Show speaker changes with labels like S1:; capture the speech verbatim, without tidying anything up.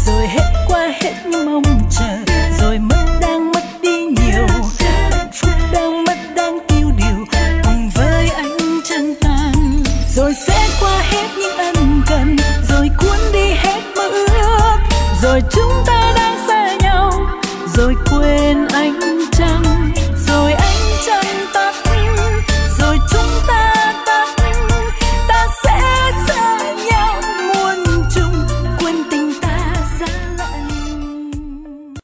S1: rồi hết qua hết những mong chờ, rồi mất đang mất đi nhiều, hạnh phúc đang mất đang tiêu điều cùng với ánh trăng tàn, rồi sẽ qua hết những ân cần, rồi cuốn đi hết mơ ước, rồi chúng ta đang xa nhau, rồi quên ánh trăng, rồi ánh trăng ta